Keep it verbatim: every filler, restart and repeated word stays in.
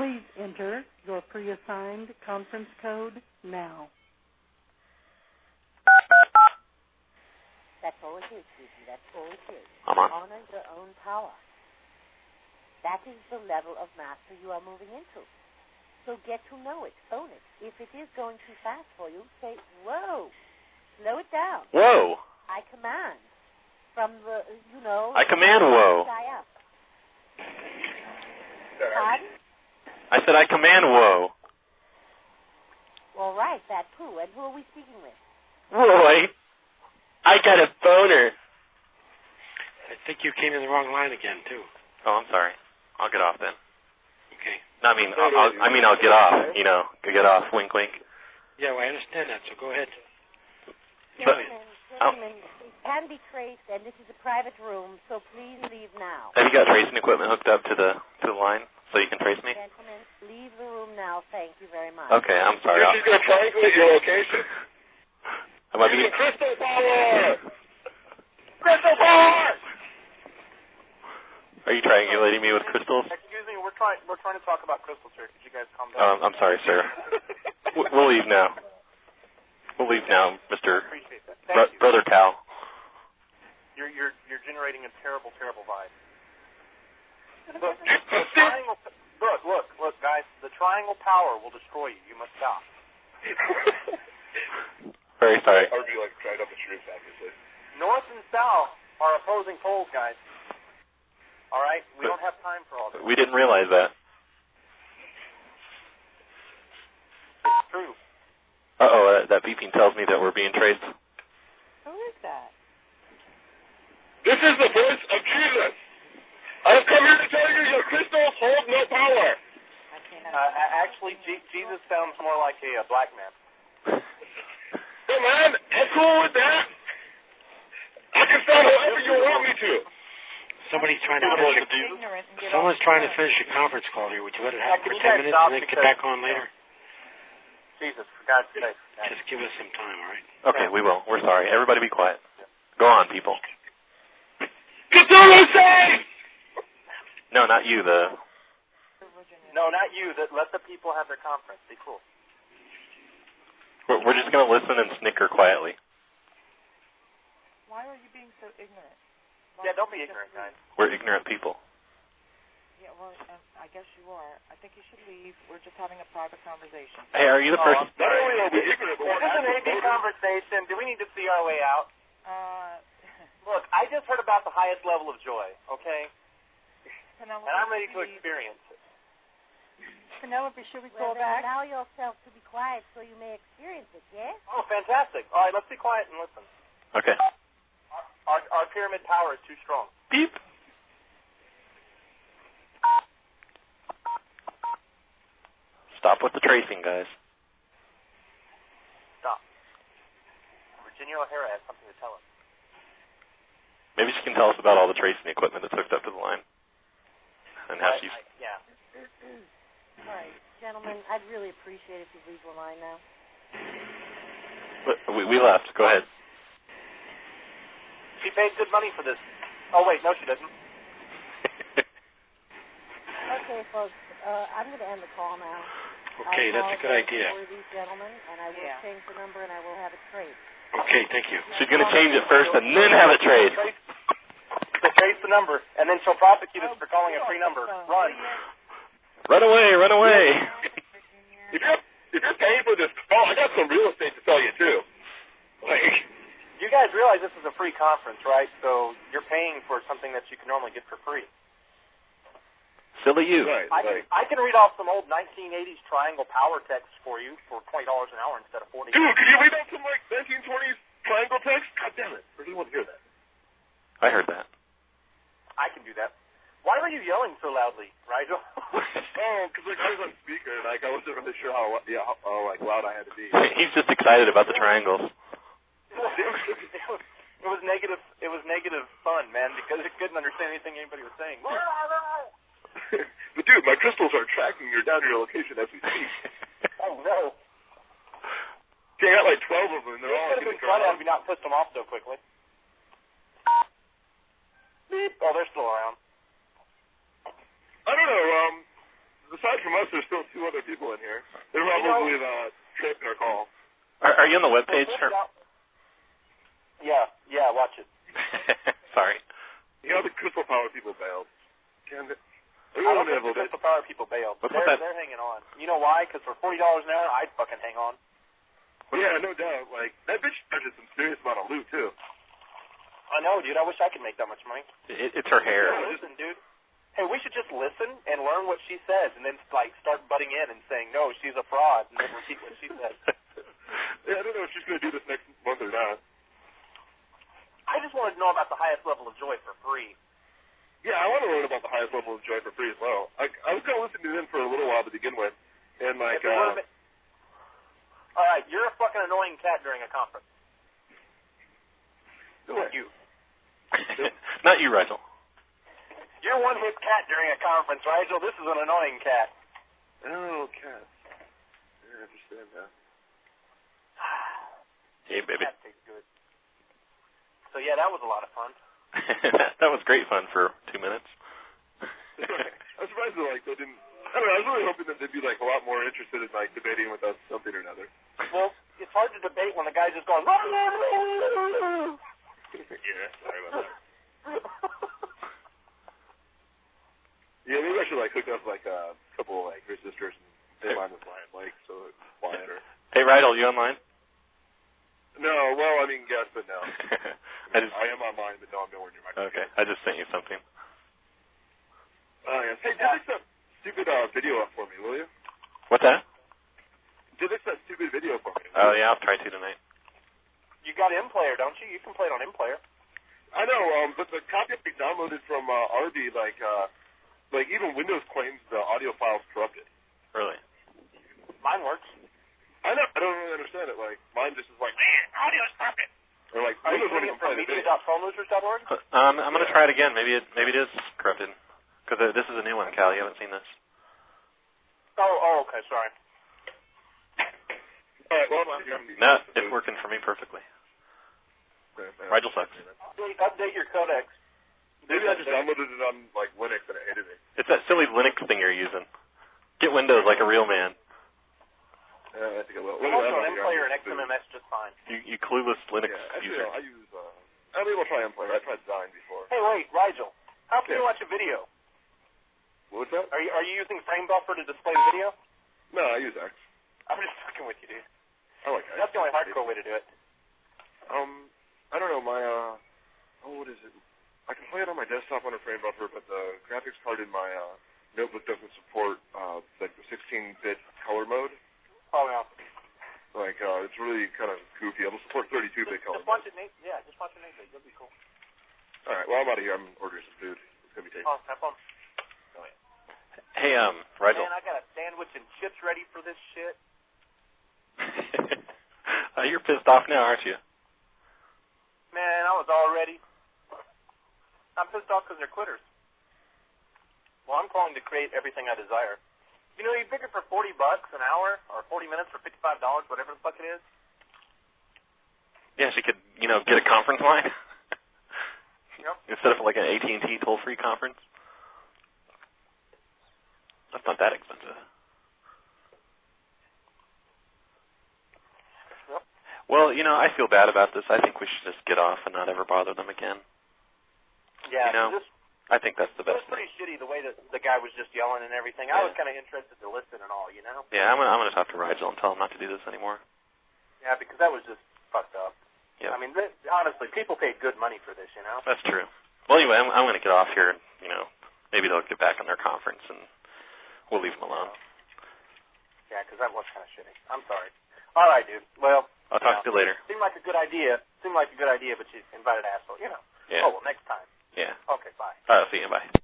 Please enter your pre-assigned conference code now. That's all it is, Susie. That's all it is. I'm on. Honor your own power. That is the level of master you are moving into. So get to know it. Own it. If it is going too fast for you, say, whoa. Slow it down. Whoa. I command. From the, you know... I command whoa. Up. Pardon? I said I command whoa. All right, that too. And who are we speaking with? Roy. I got a boner. I think you came in the wrong line again, too. Oh, I'm sorry. I'll get off then. Okay. No, I mean, I'll, I'll, I mean, I'll get off. You know, get off. Wink, wink. Yeah, well, I understand that. So go ahead. Gentlemen, gentlemen, it can be traced, and this is a private room, so please leave now. Have you got tracing equipment hooked up to the to the line so you can trace me? Gentlemen, leave the room now. Thank you very much. Okay, I'm sorry. She's going to triangulate your location. Am I being... Crystal power! Crystal power! Are you triangulating me with crystals? Excuse me, we're trying we're trying to talk about crystals here. Could you guys calm Um, down? I'm sorry, sir. We'll leave now. We'll leave now, Mister Appreciate that. Thank Bro- you. Brother Cal. You're you're you're generating a terrible, terrible vibe. Look, the triangle. Look, look, look, guys. The triangle power will destroy you. You must stop. Very sorry. I would be like dried up the shrimp obviously. North and south are opposing poles, guys. All right, we But don't have time for all this. we didn't realize that. It's true. Uh-oh, uh, that beeping tells me that we're being traced. Who is that? This is the voice of Jesus. I have come here to tell you your crystals hold no power. I can't Uh, actually, G- Jesus sounds more like a, a black man. Hey man, I'm cool with that. I can sound however you want me to. Somebody's trying to finish your, someone's trying to finish your conference call here. Would you let it happen for ten minutes and then get back on later? Jesus, for God's sake. Just give us some time, all right? Okay, we will. We're sorry. Everybody be quiet. Go on, people. Cthulhu say! No, not you, the... No, not you. That let the people have their conference. Be cool. We're, we're just going to listen and snicker quietly. Why are you being so ignorant? Why Yeah, don't be ignorant, guys. We're ignorant people. Yeah, well, um, I guess you are. I think you should leave. We're just having a private conversation. Hey, are you the Oh, person... I'm sorry. Not only are we ignorant, but This we're is an A actually B conversation. Do we need to see our way out? Uh, Look, I just heard about the highest level of joy, okay? Penelope, And I'm ready to please. experience it. Penelope, should we Well, call then back? allow yourself to be quiet so you may experience it, yes? Oh, fantastic. All right, let's be quiet and listen. Okay. Our, our, our pyramid power is too strong. Beep. Stop with the tracing, guys. Stop. Virginia O'Hara has something to tell us. Maybe she can tell us about all the tracing equipment that's hooked up to the line. And how I, she's... I, yeah. All right, gentlemen, I'd really appreciate it if you leave the line now. But we, we left. Go ahead. She paid good money for this. Oh, wait, no, she didn't. Okay, folks, uh, I'm going to end the call now. Okay, I that's a good idea. For these gentlemen, and I will Yeah. change the number and I will have it traced. Okay, thank you. She's going to change it first and then have it traced. To trace the number, and then she'll prosecute us for calling a free number. Run. Run away, run away. If you're, if you're paying for this, oh, I got some real estate to sell you too. Like, You guys realize this is a free conference, right? So you're paying for something that you can normally get for free. Silly you. right, I can, like, I can read off some old nineteen eighties triangle power text for you for twenty dollars an hour instead of forty dollars. dude, can you read out some like nineteen twenties triangle text? God damn it! I really want to hear that. I heard that. I can do that. Why were you yelling so loudly, Rigel? Oh, because like I was on speaker and like I wasn't really sure how yeah how, how like loud I had to be. He's just excited about the triangles. it, was, it was negative. It was negative fun, man, because it couldn't understand anything anybody was saying. But dude, my crystals are tracking you down to your location as we speak. Oh no! See, I got like twelve of them. And they're It all could have getting been fun had drowned. we not pissed them off so quickly. Beep. Oh, they're still around. I don't know. Um, the aside from us, there's still two other people in here. They're probably you know, uh, tripping our call. Are, are you on the webpage? Or... Yeah, yeah, watch it. Sorry. You know, the Crystal Power people bailed. Can they? I don't think the Crystal Power people bailed. They're, they're hanging on. You know why? Because for forty dollars an hour, I'd fucking hang on. Well, yeah, no doubt. Like, that bitch charges some serious amount of loot, too. I know, dude. I wish I could make that much money. It, it's her hair. Yeah, listen, dude. Hey, we should just listen and learn what she says and then, like, start butting in and saying, no, she's a fraud, and then repeat what she says. Yeah, I don't know if she's going to do this next month or not. I just wanted to know about the highest level of joy for free. Yeah, I want to learn about the highest level of joy for free as well. I, I was going to listen to them for a little while to begin with, and like, uh... Been... All right, you're a fucking annoying cat during a conference. Not you. Not you, Rigel. You're one hit cat during a conference, Rigel. This is an annoying cat. Oh, cat. I understand that. Hey, baby. Cat tastes good. So, yeah, that was a lot of fun. that, that was great fun for two minutes. I'm surprised that, like, they didn't... I don't know, I was really hoping that they'd be, like, a lot more interested in, like, debating with us something or another. Well, it's hard to debate when the guy's just going... Yeah, sorry about that. Yeah, maybe I should, like, hook up, like, a couple, like, resistors and stay on this line, like, so it's quieter. Hey, Rigel, you online? No, well, I mean, yes, but no. I, just, I am online, but no, I'm nowhere near my computer. Okay, I just sent you something. Oh, uh, yes. Hey, did this uh, stupid uh, video up for me, will you? What's that? Did this that stupid video for me? Oh, yeah, I'll try to tonight. You got M-Player, don't you? You can play it on M-Player. I know, um, but the copy I downloaded from uh, Arby, like, uh, like, even Windows claims the audio file's corrupted. Really? Mine works. I know. I don't really understand it. Like, mine just is like, man, audio's corrupted. Or like, Are you doing it from media dot phone losers dot org? Um, I'm going to try it again. Maybe it maybe it is corrupted. Because uh, this is a new one, Cal. You haven't seen this. Oh, oh, okay. Sorry. All right, well, I'm no, it's working for me perfectly. Rigel sucks. Update, update your codecs. Maybe I just downloaded it on, like, Linux and I hated it. It's that silly Linux thing you're using. Get Windows like a real man. Yeah, I think I will. I'm also on M-Player and X M M S just fine. You, you clueless Linux yeah, actually, user. I use, uh, I mean, we'll try M-Player. I tried Zine before. Hey, wait, Rigel. How can yeah. you watch a video? What's that? Are you, are you using Frame Buffer to display the video? No, I use X. I'm just fucking with you, dude. I like X. That's the only hardcore way to do it. Um, I don't know, my, uh, oh, what is it? I can play it on my desktop on a Frame Buffer, but the graphics card in my, uh, notebook doesn't support, uh, like the sixteen bit color mode. Oh, yeah. Like, uh, it's really kind of goofy. It'll support thirty-two bit color. Just watch it, Nate. Yeah, just watch it, Nate. That'll be cool. All right, well, I'm out of here. I'm ordering some food. It's going to be tasty. Oh, have fun. Oh, yeah. Hey, um, Rigel. Man, I got a sandwich and chips ready for this shit. uh, you're pissed off now, aren't you? Man, I was all ready. I'm pissed off because they're quitters. Well, I'm calling to create everything I desire. You know, you figure for forty bucks an hour, or forty minutes for fifty-five dollars, whatever the fuck it is. Yeah, she could, you know, get a conference line. Yep. Instead of like an A T and T toll-free conference. That's not that expensive. Yep. Well, you know, I feel bad about this. I think we should just get off and not ever bother them again. Yeah, you know? this, I think that's the best It was pretty thing. shitty the way that the guy was just yelling and everything. Yeah. I was kind of interested to listen and all, you know? Yeah, I'm gonna, I'm gonna talk to Rigel and tell him not to do this anymore. Yeah, because that was just fucked up. Yeah. I mean, th- honestly, people paid good money for this, you know? That's true. Well, anyway, I'm, I'm gonna get off here and, you know, maybe they'll get back on their conference and we'll leave them alone. Yeah, because that was kind of shitty. I'm sorry. All right, dude. Well, I'll talk you know, to you later. Seemed like a good idea. Seemed like a good idea, but you invited an asshole, you know? Yeah. Oh, well, next time. Yeah. Okay, bye. I'll see you. Bye.